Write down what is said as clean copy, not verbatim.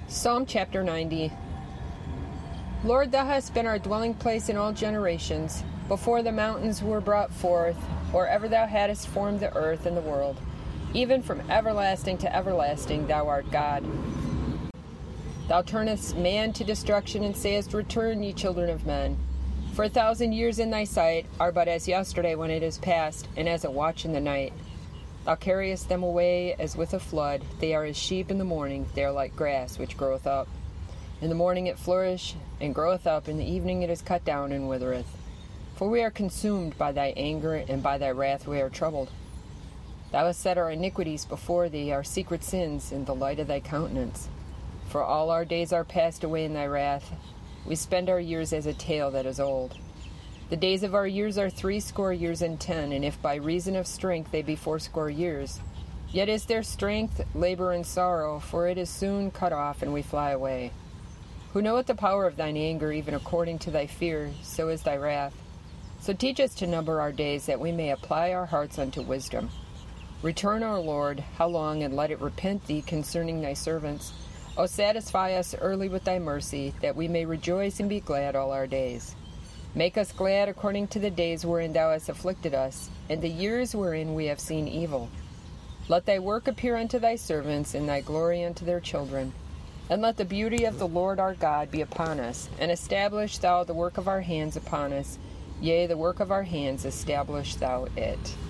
Psalm chapter 90. Lord, thou hast been our dwelling place in all generations, before the mountains were brought forth, or ever thou hadst formed the earth and the world. Even from everlasting to everlasting thou art God. Thou turnest man to destruction, and sayest, Return, ye children of men. For 1,000 years in thy sight are but as yesterday when it is past, and as a watch in the night. Thou carriest them away as with a flood. They are as sheep in the morning. They are like grass which groweth up. In the morning it flourisheth and groweth up. In the evening it is cut down and withereth. For we are consumed by thy anger, and by thy wrath we are troubled. Thou hast set our iniquities before thee, our secret sins in the light of thy countenance. For all our days are passed away in thy wrath. We spend our years as a tale that is old. The days of our years are 80 years and 10, and if by reason of strength they be 80 years, yet is their strength labor and sorrow, for it is soon cut off, and we fly away. Who knoweth the power of thine anger, even according to thy fear, so is thy wrath. So teach us to number our days, that we may apply our hearts unto wisdom. Return, O Lord, how long, and let it repent thee concerning thy servants. O satisfy us early with thy mercy, that we may rejoice and be glad all our days. Make us glad according to the days wherein thou hast afflicted us, and the years wherein we have seen evil. Let thy work appear unto thy servants, and thy glory unto their children. And let the beauty of the Lord our God be upon us, and establish thou the work of our hands upon us. Yea, the work of our hands, establish thou it.